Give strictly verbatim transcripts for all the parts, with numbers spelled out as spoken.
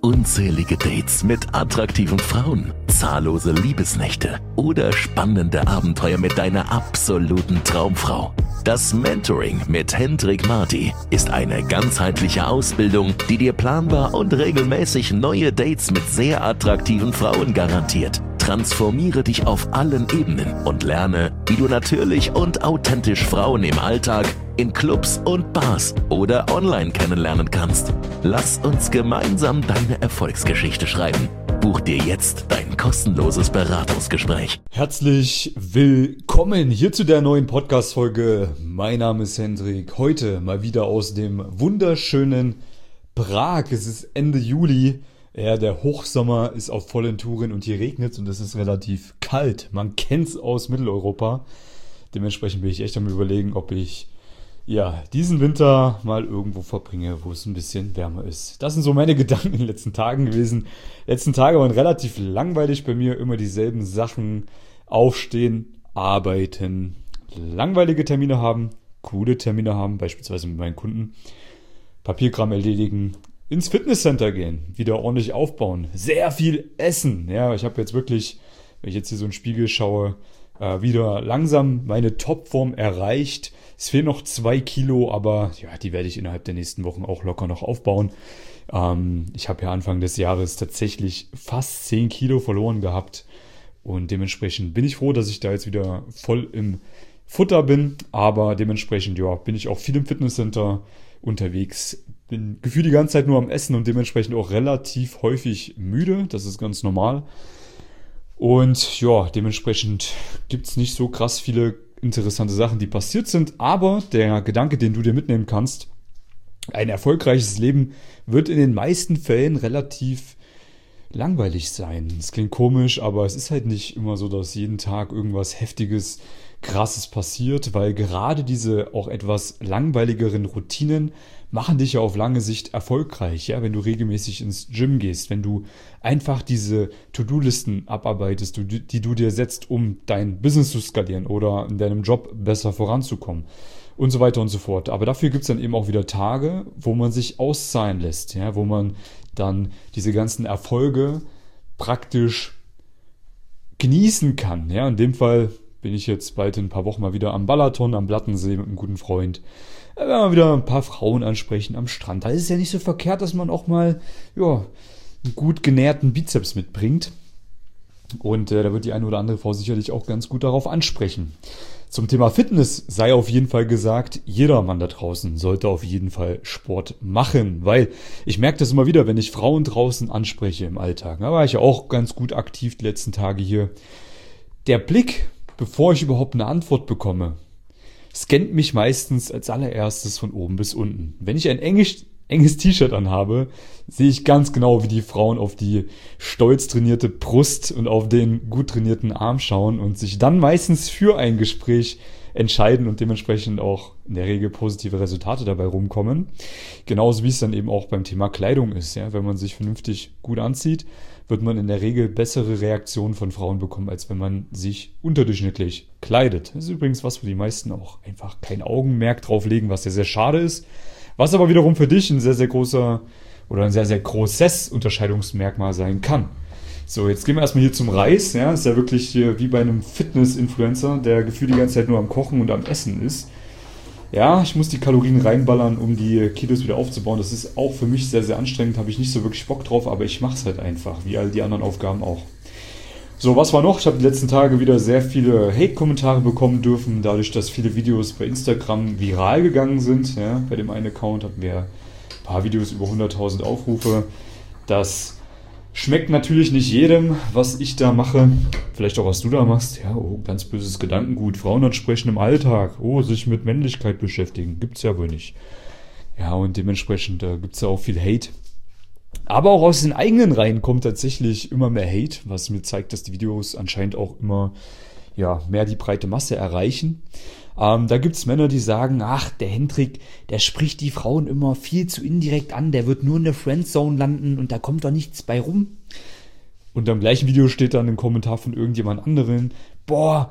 Unzählige Dates mit attraktiven Frauen, zahllose Liebesnächte oder spannende Abenteuer mit deiner absoluten Traumfrau. Das Mentoring mit Hendrik Marty ist eine ganzheitliche Ausbildung, die dir planbar und regelmäßig neue Dates mit sehr attraktiven Frauen garantiert. Transformiere dich auf allen Ebenen und lerne, wie du natürlich und authentisch Frauen im Alltag, in Clubs und Bars oder online kennenlernen kannst. Lass uns gemeinsam deine Erfolgsgeschichte schreiben. Buch dir jetzt dein kostenloses Beratungsgespräch. Herzlich willkommen hier zu der neuen Podcast-Folge. Mein Name ist Hendrik. Heute mal wieder aus dem wunderschönen Prag. Es ist Ende Juli. Ja, der Hochsommer ist auf vollen Touren und hier regnet es und es ist relativ kalt. Man kennt es aus Mitteleuropa. Dementsprechend bin ich echt am Überlegen, ob ich ja diesen Winter mal irgendwo verbringe, wo es ein bisschen wärmer ist. Das sind so meine Gedanken in den letzten Tagen gewesen. Die letzten Tage waren relativ langweilig bei mir. Immer dieselben Sachen. Aufstehen, arbeiten, langweilige Termine haben, coole Termine haben, beispielsweise mit meinen Kunden. Papierkram erledigen. Ins Fitnesscenter gehen, wieder ordentlich aufbauen, sehr viel essen. Ja, ich habe jetzt wirklich, wenn ich jetzt hier so in den Spiegel schaue, äh, wieder langsam meine Topform erreicht. Es fehlen noch zwei Kilo, aber ja, die werde ich innerhalb der nächsten Wochen auch locker noch aufbauen. Ähm, ich habe ja Anfang des Jahres tatsächlich fast zehn Kilo verloren gehabt und dementsprechend bin ich froh, dass ich da jetzt wieder voll im Futter bin. Aber dementsprechend ja, bin ich auch viel im Fitnesscenter unterwegs. Bin gefühlt die ganze Zeit nur am Essen und dementsprechend auch relativ häufig müde. Das ist ganz normal. Und ja, dementsprechend gibt es nicht so krass viele interessante Sachen, die passiert sind. Aber der Gedanke, den du dir mitnehmen kannst, ein erfolgreiches Leben wird in den meisten Fällen relativ langweilig sein. Es klingt komisch, aber es ist halt nicht immer so, dass jeden Tag irgendwas Heftiges, Krasses passiert, weil gerade diese auch etwas langweiligeren Routinen machen dich ja auf lange Sicht erfolgreich, ja, wenn du regelmäßig ins Gym gehst, wenn du einfach diese To-Do-Listen abarbeitest, die, die du dir setzt, um dein Business zu skalieren oder in deinem Job besser voranzukommen und so weiter und so fort. Aber dafür gibt es dann eben auch wieder Tage, wo man sich auszahlen lässt, ja, wo man dann diese ganzen Erfolge praktisch genießen kann. Ja, in dem Fall bin ich jetzt bald in ein paar Wochen mal wieder am Balaton, am Blattensee mit einem guten Freund. Da werden wir wieder ein paar Frauen ansprechen am Strand. Da ist es ja nicht so verkehrt, dass man auch mal ja, einen gut genährten Bizeps mitbringt. Und äh, da wird die eine oder andere Frau sicherlich auch ganz gut darauf ansprechen. Zum Thema Fitness sei auf jeden Fall gesagt, jeder Mann da draußen sollte auf jeden Fall Sport machen. Weil ich merke das immer wieder, wenn ich Frauen draußen anspreche im Alltag. Da war ich ja auch ganz gut aktiv die letzten Tage hier. Der Blick, bevor ich überhaupt eine Antwort bekomme, scannt mich meistens als allererstes von oben bis unten. Wenn ich ein enges, enges T-Shirt anhabe, sehe ich ganz genau, wie die Frauen auf die stolz trainierte Brust und auf den gut trainierten Arm schauen und sich dann meistens für ein Gespräch entscheiden und dementsprechend auch in der Regel positive Resultate dabei rumkommen. Genauso wie es dann eben auch beim Thema Kleidung ist. Ja? Wenn man sich vernünftig gut anzieht, wird man in der Regel bessere Reaktionen von Frauen bekommen, als wenn man sich unterdurchschnittlich kleidet. Das ist übrigens was, wo die meisten auch einfach kein Augenmerk drauf legen, was sehr, sehr schade ist. Was aber wiederum für dich ein sehr, sehr großer oder ein sehr, sehr großes Unterscheidungsmerkmal sein kann. So, jetzt gehen wir erstmal hier zum Reis. Ja, ist ja wirklich wie bei einem Fitness-Influencer, der gefühlt die ganze Zeit nur am Kochen und am Essen ist. Ja, ich muss die Kalorien reinballern, um die Kilos wieder aufzubauen. Das ist auch für mich sehr, sehr anstrengend. Habe ich nicht so wirklich Bock drauf, aber ich mache es halt einfach, wie all die anderen Aufgaben auch. So, was war noch? Ich habe die letzten Tage wieder sehr viele Hate-Kommentare bekommen dürfen, dadurch, dass viele Videos bei Instagram viral gegangen sind. Ja, bei dem einen Account hatten wir ein paar Videos über hunderttausend Aufrufe. Das schmeckt natürlich nicht jedem, was ich da mache. Vielleicht auch, was du da machst. Ja, oh, ganz böses Gedankengut. Frauen ansprechen im Alltag. Oh, sich mit Männlichkeit beschäftigen. Gibt's ja wohl nicht. Ja, und dementsprechend äh, gibt's ja auch viel Hate. Aber auch aus den eigenen Reihen kommt tatsächlich immer mehr Hate, was mir zeigt, dass die Videos anscheinend auch immer ja, mehr die breite Masse erreichen. Ähm, da gibt's Männer, die sagen, ach, der Hendrik, der spricht die Frauen immer viel zu indirekt an, der wird nur in der Friendzone landen und da kommt doch nichts bei rum. Und am gleichen Video steht dann im Kommentar von irgendjemand anderen, boah,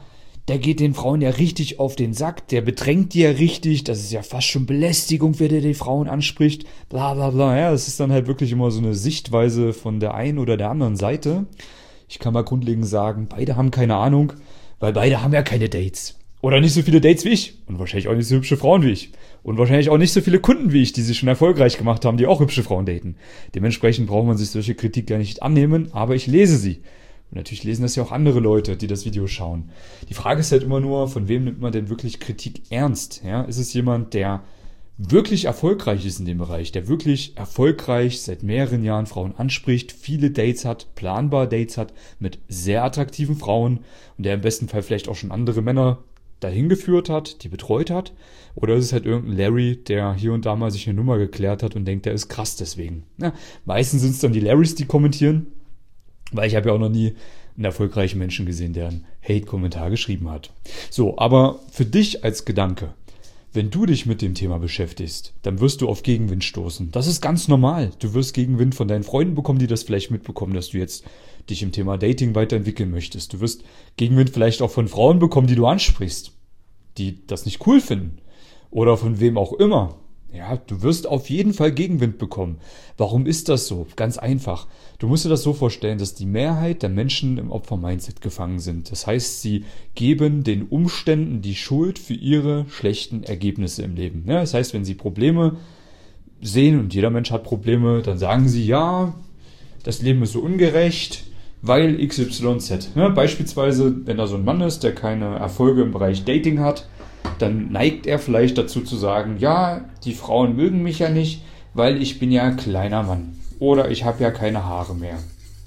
der geht den Frauen ja richtig auf den Sack, der bedrängt die ja richtig, das ist ja fast schon Belästigung, wer der die Frauen anspricht, bla bla bla. Ja, das ist dann halt wirklich immer so eine Sichtweise von der einen oder der anderen Seite. Ich kann mal grundlegend sagen, beide haben keine Ahnung, weil beide haben ja keine Dates. Oder nicht so viele Dates wie ich. Und wahrscheinlich auch nicht so hübsche Frauen wie ich. Und wahrscheinlich auch nicht so viele Kunden wie ich, die sich schon erfolgreich gemacht haben, die auch hübsche Frauen daten. Dementsprechend braucht man sich solche Kritik gar nicht annehmen, aber ich lese sie. Und natürlich lesen das ja auch andere Leute, die das Video schauen. Die Frage ist halt immer nur, von wem nimmt man denn wirklich Kritik ernst? Ja, ist es jemand, der wirklich erfolgreich ist in dem Bereich, der wirklich erfolgreich seit mehreren Jahren Frauen anspricht, viele Dates hat, planbar Dates hat mit sehr attraktiven Frauen und der im besten Fall vielleicht auch schon andere Männer dahin geführt hat, die betreut hat? Oder ist es halt irgendein Larry, der hier und da mal sich eine Nummer geklärt hat und denkt, der ist krass deswegen? Ja, meistens sind es dann die Larrys, die kommentieren, weil ich habe ja auch noch nie einen erfolgreichen Menschen gesehen, der einen Hate-Kommentar geschrieben hat. So, aber für dich als Gedanke, wenn du dich mit dem Thema beschäftigst, dann wirst du auf Gegenwind stoßen. Das ist ganz normal. Du wirst Gegenwind von deinen Freunden bekommen, die das vielleicht mitbekommen, dass du jetzt dich im Thema Dating weiterentwickeln möchtest. Du wirst Gegenwind vielleicht auch von Frauen bekommen, die du ansprichst, die das nicht cool finden. Oder von wem auch immer. Ja, du wirst auf jeden Fall Gegenwind bekommen. Warum ist das so? Ganz einfach. Du musst dir das so vorstellen, dass die Mehrheit der Menschen im Opfer-Mindset gefangen sind. Das heißt, sie geben den Umständen die Schuld für ihre schlechten Ergebnisse im Leben. Ja, das heißt, wenn sie Probleme sehen und jeder Mensch hat Probleme, dann sagen sie, ja, das Leben ist so ungerecht, weil X Y Z. Ja, beispielsweise, wenn da so ein Mann ist, der keine Erfolge im Bereich Dating hat, dann neigt er vielleicht dazu zu sagen, ja, die Frauen mögen mich ja nicht, weil ich bin ja ein kleiner Mann. Oder ich habe ja keine Haare mehr.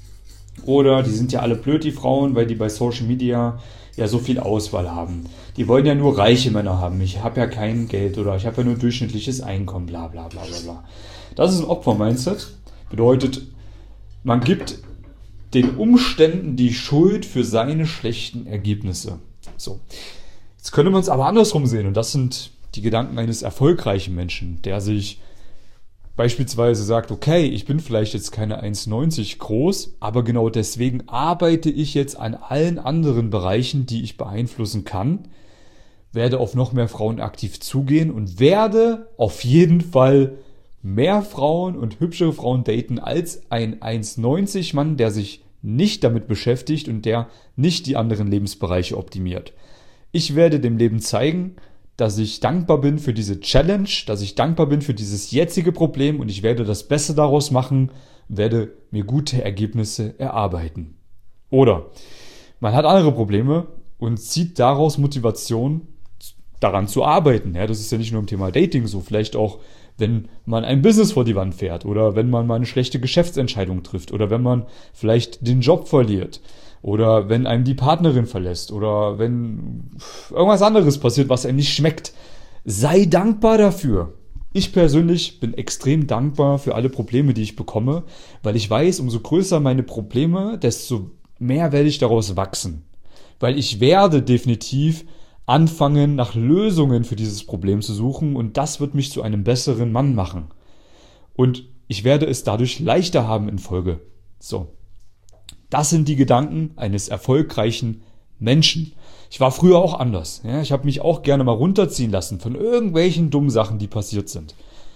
Oder die sind ja alle blöd, die Frauen, weil die bei Social Media ja so viel Auswahl haben. Die wollen ja nur reiche Männer haben. Ich habe ja kein Geld oder ich habe ja nur durchschnittliches Einkommen, bla bla bla bla bla. Das ist ein Opfer-Mindset. Bedeutet, man gibt den Umständen die Schuld für seine schlechten Ergebnisse. So. Jetzt könnte man es aber andersrum sehen und das sind die Gedanken eines erfolgreichen Menschen, der sich beispielsweise sagt, okay, ich bin vielleicht jetzt keine eins neunzig groß, aber genau deswegen arbeite ich jetzt an allen anderen Bereichen, die ich beeinflussen kann, werde auf noch mehr Frauen aktiv zugehen und werde auf jeden Fall mehr Frauen und hübschere Frauen daten als ein eins neunzig Mann, der sich nicht damit beschäftigt und der nicht die anderen Lebensbereiche optimiert. Ich werde dem Leben zeigen, dass ich dankbar bin für diese Challenge, dass ich dankbar bin für dieses jetzige Problem und ich werde das Beste daraus machen, werde mir gute Ergebnisse erarbeiten. Oder man hat andere Probleme und zieht daraus Motivation, daran zu arbeiten. Ja, das ist ja nicht nur im Thema Dating so, vielleicht auch, wenn man ein Business vor die Wand fährt oder wenn man mal eine schlechte Geschäftsentscheidung trifft oder wenn man vielleicht den Job verliert. Oder wenn einem die Partnerin verlässt oder wenn irgendwas anderes passiert, was einem nicht schmeckt. Sei dankbar dafür. Ich persönlich bin extrem dankbar für alle Probleme, die ich bekomme, weil ich weiß, umso größer meine Probleme, desto mehr werde ich daraus wachsen. Weil ich werde definitiv anfangen, nach Lösungen für dieses Problem zu suchen und das wird mich zu einem besseren Mann machen. Und ich werde es dadurch leichter haben in Folge. So. Das sind die Gedanken eines erfolgreichen Menschen. Ich war früher auch anders. Ja, ich habe mich auch gerne mal runterziehen lassen von irgendwelchen dummen Sachen, die passiert sind.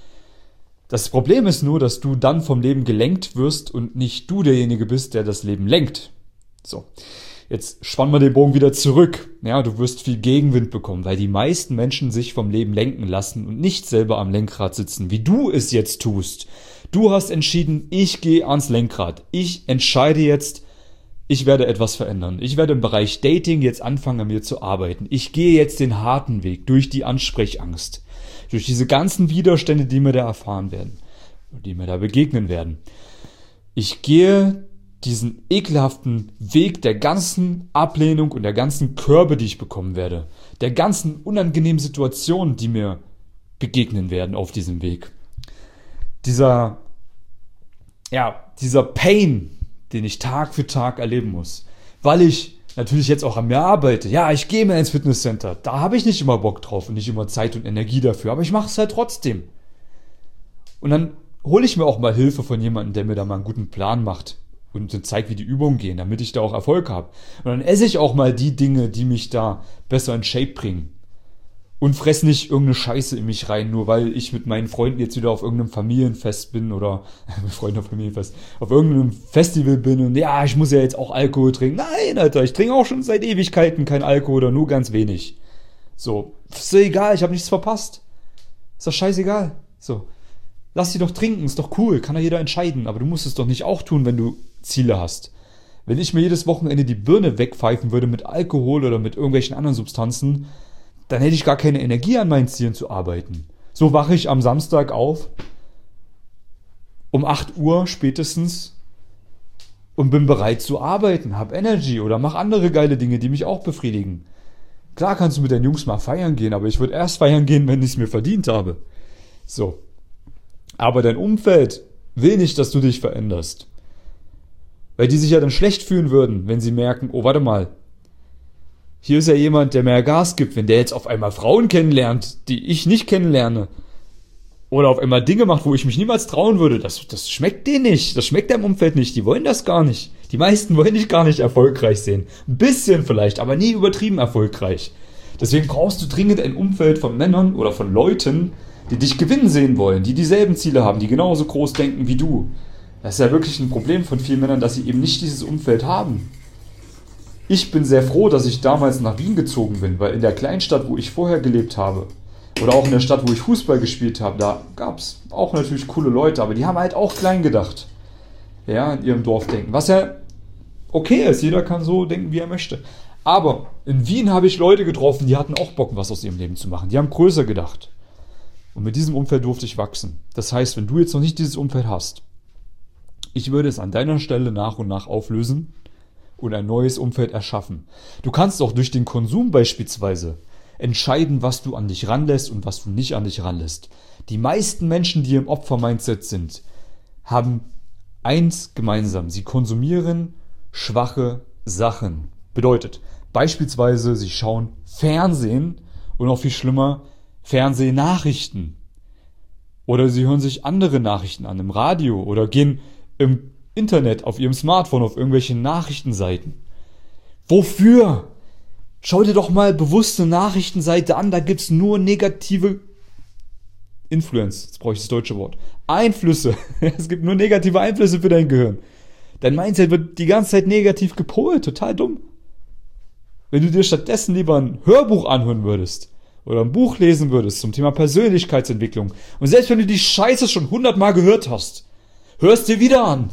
Das Problem ist nur, dass du dann vom Leben gelenkt wirst und nicht du derjenige bist, der das Leben lenkt. So, jetzt spannen wir den Bogen wieder zurück. Ja, du wirst viel Gegenwind bekommen, weil die meisten Menschen sich vom Leben lenken lassen und nicht selber am Lenkrad sitzen, wie du es jetzt tust. Du hast entschieden, ich gehe ans Lenkrad. Ich entscheide jetzt, ich werde etwas verändern. Ich werde im Bereich Dating jetzt anfangen, an mir zu arbeiten. Ich gehe jetzt den harten Weg durch die Ansprechangst. Durch diese ganzen Widerstände, die mir da erfahren werden. Die mir da begegnen werden. Ich gehe diesen ekelhaften Weg der ganzen Ablehnung und der ganzen Körbe, die ich bekommen werde. Der ganzen unangenehmen Situationen, die mir begegnen werden auf diesem Weg. Dieser, ja, dieser Pain, den ich Tag für Tag erleben muss, weil ich natürlich jetzt auch an mir arbeite. Ja, ich gehe mehr ins Fitnesscenter. Da habe ich nicht immer Bock drauf und nicht immer Zeit und Energie dafür, aber ich mache es halt trotzdem. Und dann hole ich mir auch mal Hilfe von jemandem, der mir da mal einen guten Plan macht, und zeige, wie die Übungen gehen, damit ich da auch Erfolg habe. Und dann esse ich auch mal die Dinge, die mich da besser in Shape bringen. Und fress nicht irgendeine Scheiße in mich rein, nur weil ich mit meinen Freunden jetzt wieder auf irgendeinem Familienfest bin oder mit Freunden auf Familienfest, auf irgendeinem Festival bin und ja, ich muss ja jetzt auch Alkohol trinken. Nein, Alter, ich trinke auch schon seit Ewigkeiten kein Alkohol oder nur ganz wenig. So, ist doch egal, ich habe nichts verpasst. Ist doch scheißegal. So, lass sie doch trinken, ist doch cool, kann ja jeder entscheiden, aber du musst es doch nicht auch tun, wenn du Ziele hast. Wenn ich mir jedes Wochenende die Birne wegpfeifen würde mit Alkohol oder mit irgendwelchen anderen Substanzen, dann hätte ich gar keine Energie, an meinen Zielen zu arbeiten. So wache ich am Samstag auf, um acht Uhr spätestens, und bin bereit zu arbeiten, hab Energy oder mach andere geile Dinge, die mich auch befriedigen. Klar kannst du mit deinen Jungs mal feiern gehen, aber ich würde erst feiern gehen, wenn ich es mir verdient habe. So. Aber dein Umfeld will nicht, dass du dich veränderst. Weil die sich ja dann schlecht fühlen würden, wenn sie merken, oh, warte mal, hier ist ja jemand, der mehr Gas gibt. Wenn der jetzt auf einmal Frauen kennenlernt, die ich nicht kennenlerne, oder auf einmal Dinge macht, wo ich mich niemals trauen würde, das, das schmeckt denen nicht. Das schmeckt deinem Umfeld nicht. Die wollen das gar nicht. Die meisten wollen dich gar nicht erfolgreich sehen. Ein bisschen vielleicht, aber nie übertrieben erfolgreich. Deswegen brauchst du dringend ein Umfeld von Männern oder von Leuten, die dich gewinnen sehen wollen, die dieselben Ziele haben, die genauso groß denken wie du. Das ist ja wirklich ein Problem von vielen Männern, dass sie eben nicht dieses Umfeld haben. Ich bin sehr froh, dass ich damals nach Wien gezogen bin, weil in der Kleinstadt, wo ich vorher gelebt habe, oder auch in der Stadt, wo ich Fußball gespielt habe, da gab es auch natürlich coole Leute, aber die haben halt auch klein gedacht. Ja, in ihrem Dorf denken. Was ja okay ist, jeder kann so denken, wie er möchte. Aber in Wien habe ich Leute getroffen, die hatten auch Bock, was aus ihrem Leben zu machen. Die haben größer gedacht. Und mit diesem Umfeld durfte ich wachsen. Das heißt, wenn du jetzt noch nicht dieses Umfeld hast, ich würde es an deiner Stelle nach und nach auflösen und ein neues Umfeld erschaffen. Du kannst auch durch den Konsum beispielsweise entscheiden, was du an dich ranlässt und was du nicht an dich ranlässt. Die meisten Menschen, die im Opfer-Mindset sind, haben eins gemeinsam. Sie konsumieren schwache Sachen. Bedeutet, beispielsweise, sie schauen Fernsehen und noch viel schlimmer, Fernsehnachrichten. Oder sie hören sich andere Nachrichten an im Radio oder gehen im Internet auf ihrem Smartphone auf irgendwelche Nachrichtenseiten. Wofür? Schau dir doch mal bewusst eine Nachrichtenseite an, da gibt's nur negative Influence, jetzt brauche ich das deutsche Wort, Einflüsse. Es gibt nur negative Einflüsse für dein Gehirn. Dein Mindset wird die ganze Zeit negativ gepolt, total dumm. Wenn du dir stattdessen lieber ein Hörbuch anhören würdest oder ein Buch lesen würdest zum Thema Persönlichkeitsentwicklung und selbst wenn du die Scheiße schon hundertmal gehört hast, hörst dir wieder an.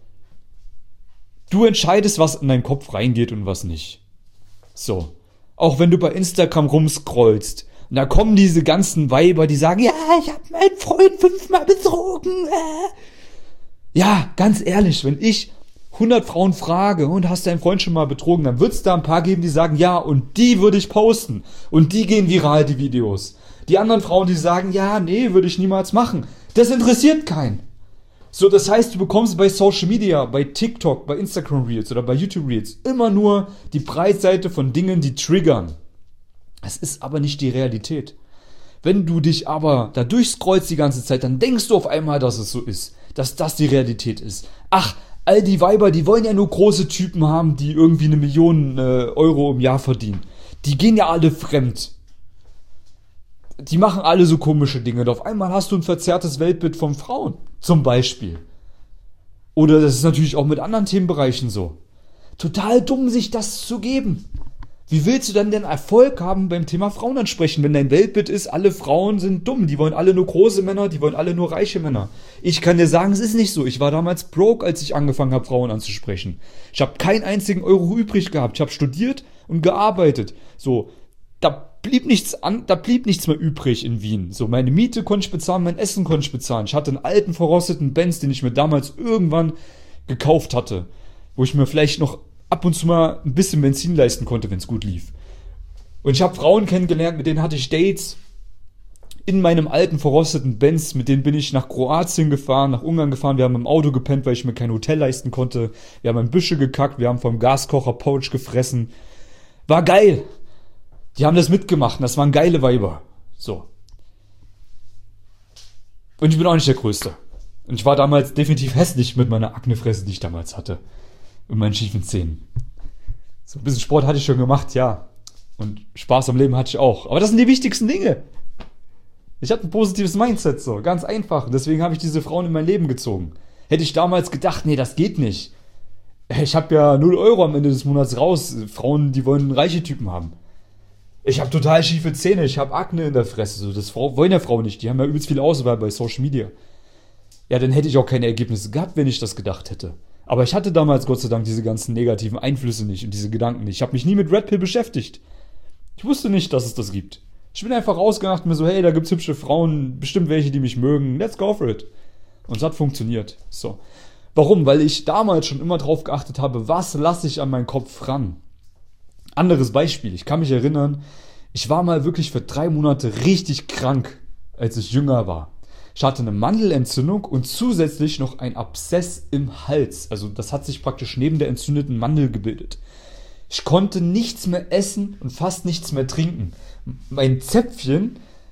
Du entscheidest, was in deinen Kopf reingeht und was nicht. So. Auch wenn du bei Instagram rumscrollst und da kommen diese ganzen Weiber, die sagen, ja, ich habe meinen Freund fünfmal betrogen. Äh. Ja, ganz ehrlich, wenn ich hundert Frauen frage, und hast deinen Freund schon mal betrogen, dann wird es da ein paar geben, die sagen, ja, und die würde ich posten. Und die gehen viral, die Videos. Die anderen Frauen, die sagen, ja, nee, würde ich niemals machen. Das interessiert keinen. So, das heißt, du bekommst bei Social Media, bei TikTok, bei Instagram Reels oder bei YouTube Reels immer nur die Breitseite von Dingen, die triggern. Es ist aber nicht die Realität. Wenn du dich aber da durchscrollst die ganze Zeit, dann denkst du auf einmal, dass es so ist, dass das die Realität ist. Ach, all die Weiber, die wollen ja nur große Typen haben, die irgendwie eine Million äh, Euro im Jahr verdienen. Die gehen ja alle fremd. Die machen alle so komische Dinge. Und auf einmal hast du ein verzerrtes Weltbild von Frauen, zum Beispiel. Oder das ist natürlich auch mit anderen Themenbereichen so. Total dumm, sich das zu geben. Wie willst du dann denn Erfolg haben beim Thema Frauen ansprechen, wenn dein Weltbild ist, alle Frauen sind dumm, die wollen alle nur große Männer, die wollen alle nur reiche Männer. Ich kann dir sagen, es ist nicht so. Ich war damals broke, als ich angefangen habe, Frauen anzusprechen. Ich habe keinen einzigen Euro übrig gehabt. Ich habe studiert und gearbeitet. So, da blieb nichts an, da blieb nichts mehr übrig in Wien. So, meine Miete konnte ich bezahlen, mein Essen konnte ich bezahlen. Ich hatte einen alten, verrosteten Benz, den ich mir damals irgendwann gekauft hatte, wo ich mir vielleicht noch ab und zu mal ein bisschen Benzin leisten konnte, wenn es gut lief. Und ich habe Frauen kennengelernt, mit denen hatte ich Dates in meinem alten, verrosteten Benz. Mit denen bin ich nach Kroatien gefahren, nach Ungarn gefahren. Wir haben im Auto gepennt, weil ich mir kein Hotel leisten konnte. Wir haben in Büsche gekackt, wir haben vom Gaskocher Pouch gefressen. War geil. Die haben das mitgemacht und das waren geile Weiber. So. Und ich bin auch nicht der Größte. Und ich war damals definitiv hässlich mit meiner Aknefresse, die ich damals hatte. Und meinen schiefen Zähnen. So ein bisschen Sport hatte ich schon gemacht, ja. Und Spaß am Leben hatte ich auch. Aber das sind die wichtigsten Dinge. Ich hatte ein positives Mindset, so. Ganz einfach. Und deswegen habe ich diese Frauen in mein Leben gezogen. Hätte ich damals gedacht, nee, das geht nicht. Ich habe ja null Euro am Ende des Monats raus. Frauen, die wollen reiche Typen haben. Ich habe total schiefe Zähne, ich habe Akne in der Fresse. So, das wollen ja Frauen nicht. Die haben ja übelst viel Auswahl bei Social Media. Ja, dann hätte ich auch keine Ergebnisse gehabt, wenn ich das gedacht hätte. Aber ich hatte damals Gott sei Dank diese ganzen negativen Einflüsse nicht und diese Gedanken nicht. Ich habe mich nie mit Red Pill beschäftigt. Ich wusste nicht, dass es das gibt. Ich bin einfach rausgegangen und mir so, hey, da gibt's hübsche Frauen, bestimmt welche, die mich mögen. Let's go for it. Und es hat funktioniert. So. Warum? Weil ich damals schon immer drauf geachtet habe, was lasse ich an meinen Kopf ran. Anderes Beispiel. Ich kann mich erinnern, ich war mal wirklich für drei Monate richtig krank, als ich jünger war. Ich hatte eine Mandelentzündung und zusätzlich noch ein Abszess im Hals. Also das hat sich praktisch neben der entzündeten Mandel gebildet. Ich konnte nichts mehr essen und fast nichts mehr trinken. Mein Zäpfchen,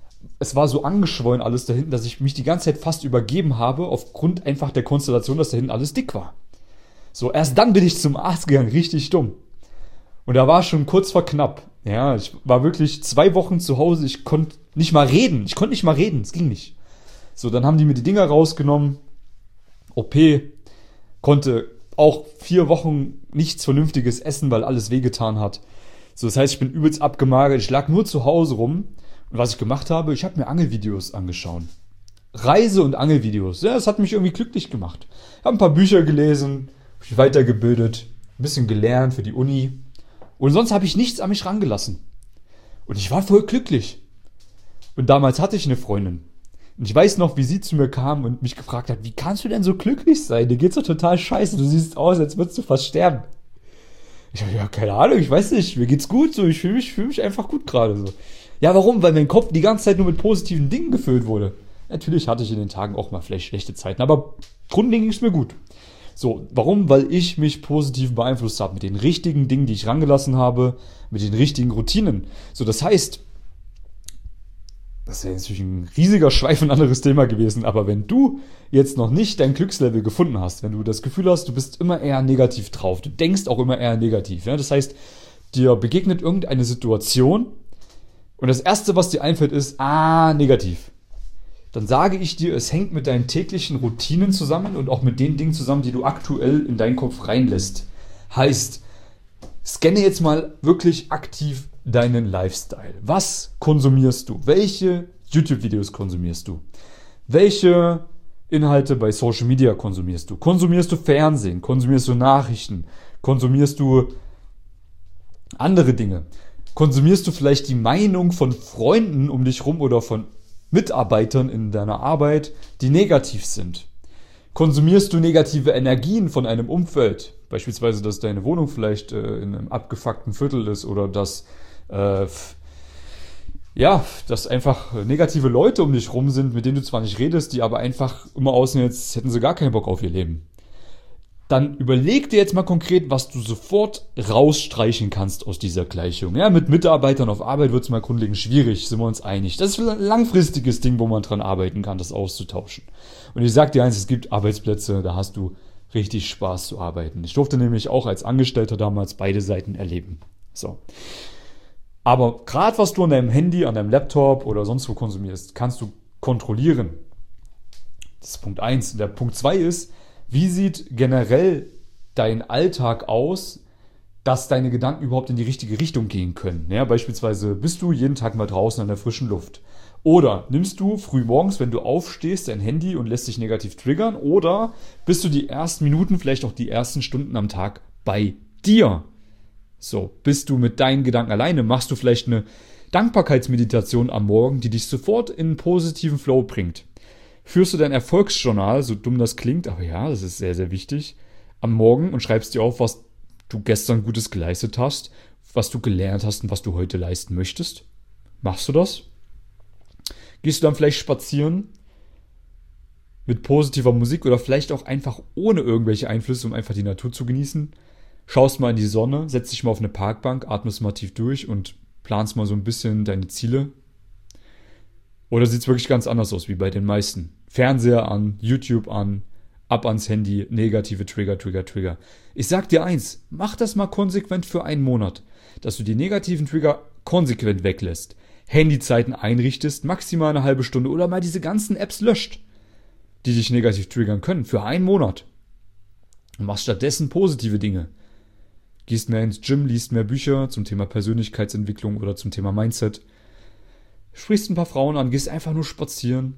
es war so angeschwollen alles da hinten, dass ich mich die ganze Zeit fast übergeben habe, aufgrund einfach der Konstellation, dass da hinten alles dick war. So, erst dann bin ich zum Arzt gegangen, richtig dumm. Und da war schon kurz vor knapp. Ja, ich war wirklich zwei Wochen zu Hause, ich konnte nicht mal reden. Ich konnte nicht mal reden, es ging nicht. So, dann haben die mir die Dinger rausgenommen, O P, konnte auch vier Wochen nichts Vernünftiges essen, weil alles wehgetan hat. So, das heißt, ich bin übelst abgemagert, ich lag nur zu Hause rum. Und was ich gemacht habe, ich habe mir Angelvideos angeschaut. Reise- und Angelvideos. Ja, das hat mich irgendwie glücklich gemacht. Ich habe ein paar Bücher gelesen, mich weitergebildet, ein bisschen gelernt für die Uni. Und sonst habe ich nichts an mich rangelassen. Und ich war voll glücklich. Und damals hatte ich eine Freundin. Und ich weiß noch, wie sie zu mir kam und mich gefragt hat, wie kannst du denn so glücklich sein? Dir geht's doch total scheiße, du siehst aus, als würdest du fast sterben. Ich habe ja, keine Ahnung, ich weiß nicht, mir geht's gut, so, ich fühle mich, fühl mich einfach gut gerade so. Ja, warum? Weil mein Kopf die ganze Zeit nur mit positiven Dingen gefüllt wurde. Natürlich hatte ich in den Tagen auch mal vielleicht schlechte Zeiten, aber grundlegend ging es mir gut. So, warum? Weil ich mich positiv beeinflusst habe mit den richtigen Dingen, die ich rangelassen habe, mit den richtigen Routinen. So, das heißt, das wäre natürlich ein riesiger Schweif, ein anderes Thema gewesen, aber wenn du jetzt noch nicht dein Glückslevel gefunden hast, wenn du das Gefühl hast, du bist immer eher negativ drauf, du denkst auch immer eher negativ, ja? Das heißt, dir begegnet irgendeine Situation und das Erste, was dir einfällt, ist, ah, negativ. Dann sage ich dir, es hängt mit deinen täglichen Routinen zusammen und auch mit den Dingen zusammen, die du aktuell in deinen Kopf reinlässt. Heißt, scanne jetzt mal wirklich aktiv deinen Lifestyle. Was konsumierst du? Welche YouTube-Videos konsumierst du? Welche Inhalte bei Social Media konsumierst du? Konsumierst du Fernsehen? Konsumierst du Nachrichten? Konsumierst du andere Dinge? Konsumierst du vielleicht die Meinung von Freunden um dich rum oder von Mitarbeitern in deiner Arbeit, die negativ sind? Konsumierst du negative Energien von einem Umfeld? Beispielsweise, dass deine Wohnung vielleicht äh, in einem abgefuckten Viertel ist oder dass Äh, ja, dass einfach negative Leute um dich rum sind, mit denen du zwar nicht redest, die aber einfach immer aussehen, jetzt hätten sie gar keinen Bock auf ihr Leben. Dann überleg dir jetzt mal konkret, was du sofort rausstreichen kannst aus dieser Gleichung. Ja, mit Mitarbeitern auf Arbeit wird es mal grundlegend schwierig, sind wir uns einig. Das ist ein langfristiges Ding, wo man dran arbeiten kann, das auszutauschen. Und ich sag dir eins, es gibt Arbeitsplätze, da hast du richtig Spaß zu arbeiten. Ich durfte nämlich auch als Angestellter damals beide Seiten erleben. So. Aber gerade was du an deinem Handy, an deinem Laptop oder sonst wo konsumierst, kannst du kontrollieren. Das ist Punkt eins. Und der Punkt zwei ist, wie sieht generell dein Alltag aus, dass deine Gedanken überhaupt in die richtige Richtung gehen können? Ja, beispielsweise bist du jeden Tag mal draußen an der frischen Luft. Oder nimmst du früh morgens, wenn du aufstehst, dein Handy und lässt dich negativ triggern? Oder bist du die ersten Minuten, vielleicht auch die ersten Stunden am Tag bei dir? So, bist du mit deinen Gedanken alleine, machst du vielleicht eine Dankbarkeitsmeditation am Morgen, die dich sofort in einen positiven Flow bringt. Führst du dein Erfolgsjournal, so dumm das klingt, aber ja, das ist sehr, sehr wichtig, am Morgen und schreibst dir auf, was du gestern Gutes geleistet hast, was du gelernt hast und was du heute leisten möchtest. Machst du das? Gehst du dann vielleicht spazieren mit positiver Musik oder vielleicht auch einfach ohne irgendwelche Einflüsse, um einfach die Natur zu genießen? Schaust mal in die Sonne, setzt dich mal auf eine Parkbank, atmest mal tief durch und planst mal so ein bisschen deine Ziele. Oder sieht es wirklich ganz anders aus, wie bei den meisten? Fernseher an, YouTube an, ab ans Handy, negative Trigger, Trigger, Trigger. Ich sag dir eins, mach das mal konsequent für einen Monat, dass du die negativen Trigger konsequent weglässt. Handyzeiten einrichtest, maximal eine halbe Stunde oder mal diese ganzen Apps löscht, die dich negativ triggern können, für einen Monat. Und machst stattdessen positive Dinge. Gehst mehr ins Gym, liest mehr Bücher zum Thema Persönlichkeitsentwicklung oder zum Thema Mindset. Sprichst ein paar Frauen an, gehst einfach nur spazieren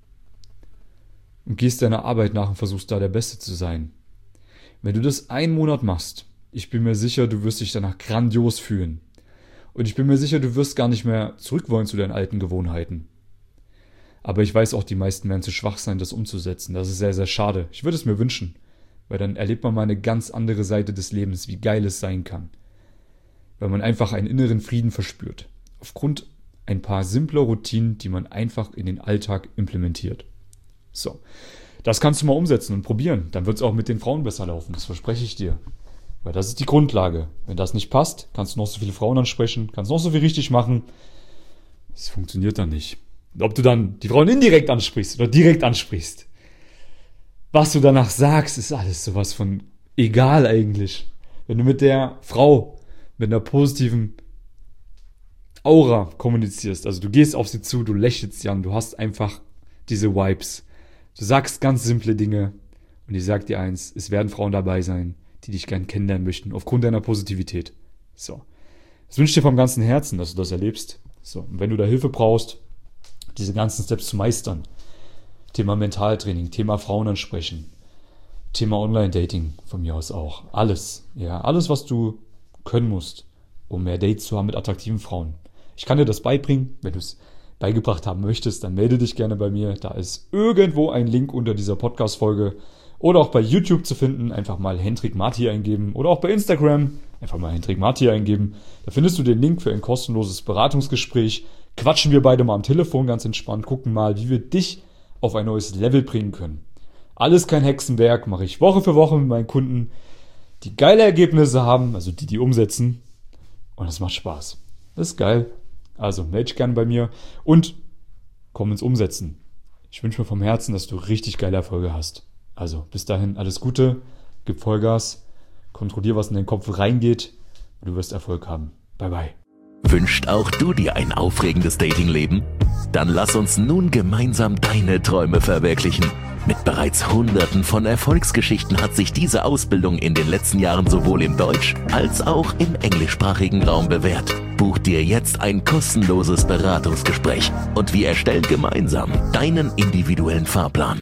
und gehst deiner Arbeit nach und versuchst da der Beste zu sein. Wenn du das einen Monat machst, ich bin mir sicher, du wirst dich danach grandios fühlen. Und ich bin mir sicher, du wirst gar nicht mehr zurück wollen zu deinen alten Gewohnheiten. Aber ich weiß auch, die meisten werden zu schwach sein, das umzusetzen. Das ist sehr, sehr schade. Ich würde es mir wünschen, weil dann erlebt man mal eine ganz andere Seite des Lebens, wie geil es sein kann. Weil man einfach einen inneren Frieden verspürt. Aufgrund ein paar simpler Routinen, die man einfach in den Alltag implementiert. So, das kannst du mal umsetzen und probieren. Dann wird es auch mit den Frauen besser laufen, das verspreche ich dir. Weil das ist die Grundlage. Wenn das nicht passt, kannst du noch so viele Frauen ansprechen, kannst noch so viel richtig machen. Es funktioniert dann nicht. Und ob du dann die Frauen indirekt ansprichst oder direkt ansprichst, was du danach sagst, ist alles sowas von egal eigentlich. Wenn du mit der Frau mit einer positiven Aura kommunizierst, also du gehst auf sie zu, du lächelst sie an, du hast einfach diese Vibes. Du sagst ganz simple Dinge und ich sag dir eins, es werden Frauen dabei sein, die dich gern kennenlernen möchten, aufgrund deiner Positivität. So. Das wünsche ich dir vom ganzen Herzen, dass du das erlebst. So. Und wenn du da Hilfe brauchst, diese ganzen Steps zu meistern, Thema Mentaltraining, Thema Frauen ansprechen, Thema Online-Dating von mir aus auch. Alles. Ja, alles, was du können musst, um mehr Dates zu haben mit attraktiven Frauen. Ich kann dir das beibringen. Wenn du es beigebracht haben möchtest, dann melde dich gerne bei mir. Da ist irgendwo ein Link unter dieser Podcast-Folge oder auch bei YouTube zu finden. Einfach mal Hendrik Marti eingeben oder auch bei Instagram. Einfach mal Hendrik Marti eingeben. Da findest du den Link für ein kostenloses Beratungsgespräch. Quatschen wir beide mal am Telefon ganz entspannt. Gucken mal, wie wir dich auf ein neues Level bringen können. Alles kein Hexenwerk, mache ich Woche für Woche mit meinen Kunden, die geile Ergebnisse haben, also die, die umsetzen. Und das macht Spaß. Das ist geil. Also melde dich gerne bei mir und komm ins Umsetzen. Ich wünsche mir vom Herzen, dass du richtig geile Erfolge hast. Also bis dahin alles Gute, gib Vollgas, kontrollier, was in den Kopf reingeht und du wirst Erfolg haben. Bye bye. Wünscht auch du dir ein aufregendes Datingleben? Dann lass uns nun gemeinsam deine Träume verwirklichen. Mit bereits Hunderten von Erfolgsgeschichten hat sich diese Ausbildung in den letzten Jahren sowohl im Deutsch- als auch im englischsprachigen Raum bewährt. Buch dir jetzt ein kostenloses Beratungsgespräch und wir erstellen gemeinsam deinen individuellen Fahrplan.